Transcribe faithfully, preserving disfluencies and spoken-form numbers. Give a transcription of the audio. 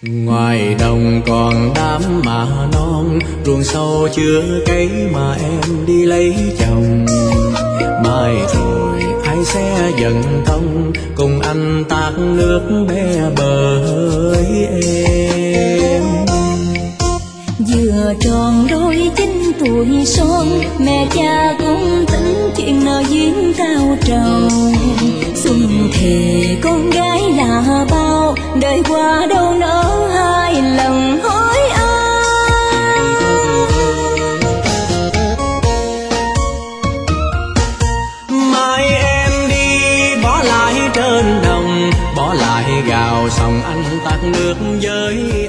Ngoài đồng còn đám mà non, ruộng sâu chưa cấy mà em đi lấy chồng. Mai rồi ai sẽ dần công, cùng anh tát nước bé bờ hỡi em. Vừa tròn đôi chín tuổi son, mẹ cha cũng tính chuyện nợ duyên cao trầu. Xuân thề con gái là bao, đời qua đâu nỡ hai lần hối ai. Mai em đi bỏ lại trên đồng, bỏ lại gạo xong anh tát nước với